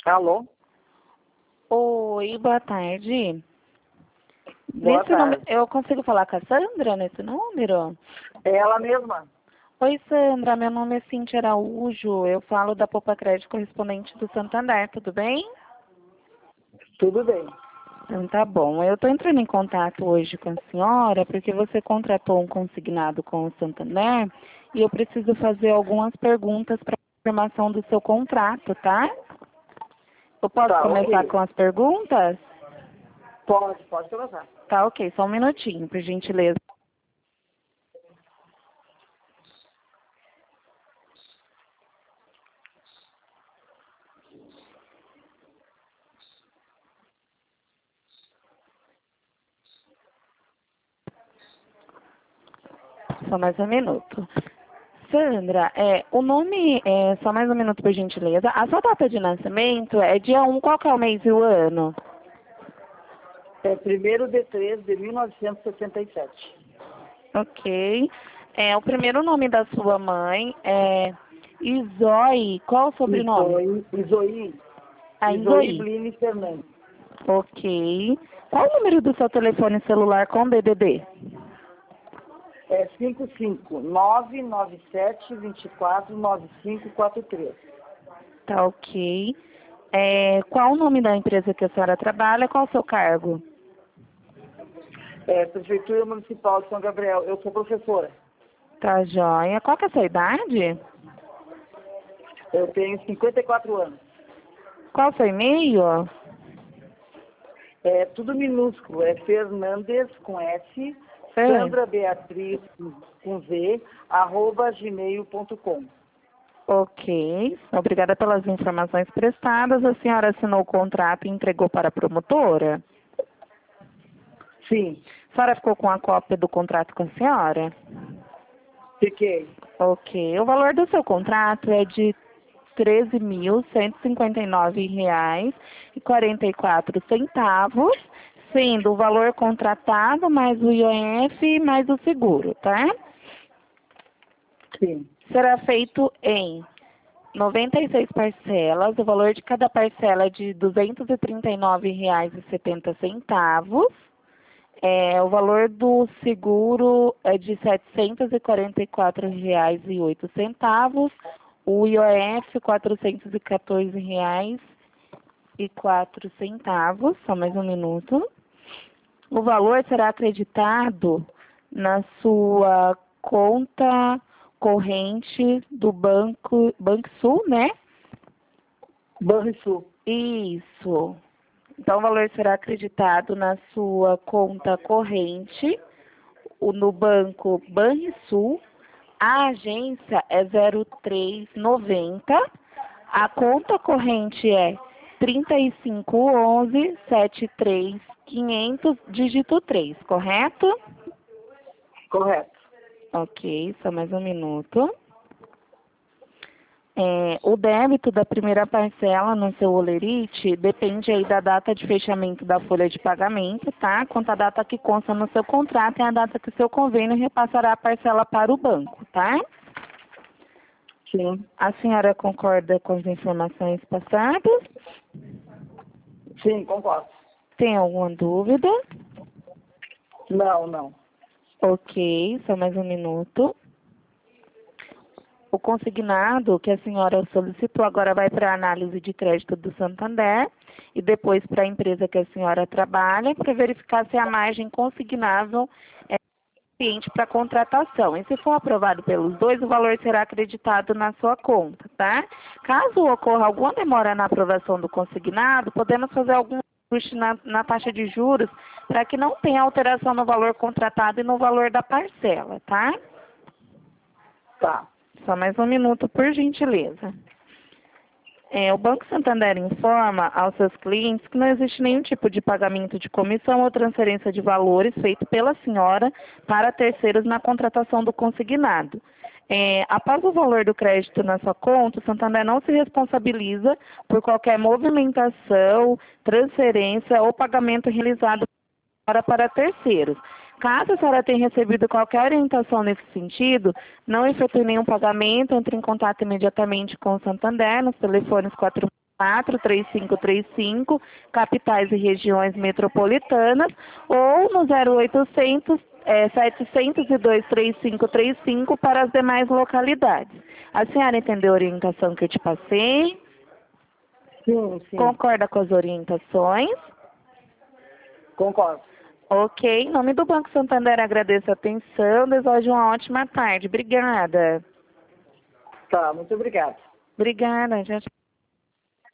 Alô? Oi, boa tarde. Boa tarde. Eu consigo falar com a Sandra nesse número? É ela mesma? Oi, Sandra, meu nome é Cintia Araújo, eu falo da Poupa Crédito correspondente do Santander, tudo bem? Tudo bem. Então tá bom, eu estou entrando em contato hoje com a senhora porque você contratou um consignado com o Santander e eu preciso fazer algumas perguntas para confirmação do seu contrato, tá? Eu posso Tá, começar ok. com as perguntas? Pode começar. Tá, ok, só um minutinho, por gentileza. Só mais um minuto. Sandra, o nome, só mais um minuto por gentileza. A sua data de nascimento é dia 1, qual que é o mês e o ano? É 1º de 3 de 1977. Ok. O primeiro nome da sua mãe é Izoi, qual o sobrenome? Isoí Izoi. Bline Fernandes. Ok. Qual o número do seu telefone celular com DDD? É 55997249543. Tá ok. Qual o nome da empresa que a senhora trabalha? Qual o seu cargo? É Prefeitura Municipal de São Gabriel. Eu sou professora. Tá joia. Qual que é a sua idade? Eu tenho 54 anos. Qual o seu e-mail? É tudo minúsculo. É Fernandes com S, Sandra Beatriz com Z, @gmail.com. Ok. Obrigada pelas informações prestadas. A senhora assinou o contrato e entregou para a promotora? Sim, A senhora ficou com a cópia do contrato com a senhora? fiquei. Ok. O valor do seu contrato é de R$ 13.159,44, sendo o valor contratado mais o IOF mais o seguro, tá? Sim, Será feito em 96 parcelas, o valor de cada parcela é de R$ 239,70. O valor do seguro é de R$ 744,08. O IOF R$ 414,04. Só mais um minuto. O valor será acreditado na sua conta corrente do Banrisul, né? Banrisul. Isso. Então, o valor será acreditado na sua conta corrente, no banco Banrisul. A agência é 0390. A conta corrente é 3511-73500, dígito 3, correto? Correto. Ok, só mais um minuto. O débito da primeira parcela no seu holerite depende aí da data de fechamento da folha de pagamento, tá? Quanto à data que consta no seu contrato é a data que o seu convênio repassará a parcela para o banco, tá? Sim. A senhora concorda com as informações passadas? Sim, concordo. Tem alguma dúvida? Não. Ok, só mais um minuto. O consignado que a senhora solicitou agora vai para a análise de crédito do Santander e depois para a empresa que a senhora trabalha para verificar se a margem consignável é suficiente para contratação. E se for aprovado pelos dois, o valor será acreditado na sua conta, tá? Caso ocorra alguma demora na aprovação do consignado, podemos fazer algum ajuste na taxa de juros para que não tenha alteração no valor contratado e no valor da parcela, tá? Tá. Só mais um minuto, por gentileza. O Banco Santander informa aos seus clientes que não existe nenhum tipo de pagamento de comissão ou transferência de valores feito pela senhora para terceiros na contratação do consignado. Após o valor do crédito na sua conta, o Santander não se responsabiliza por qualquer movimentação, transferência ou pagamento realizado para terceiros. Caso a senhora tenha recebido qualquer orientação nesse sentido, não efetue nenhum pagamento, entre em contato imediatamente com o Santander nos telefones 3535, capitais e regiões metropolitanas, ou no 0800 702-3535 para as demais localidades. A senhora entendeu a orientação que eu te passei? Sim, sim. Concorda com as orientações? Concordo. Ok, em nome do Banco Santander agradeço a atenção, desejo uma ótima tarde. Obrigada. Tá, muito obrigada. Obrigada, gente.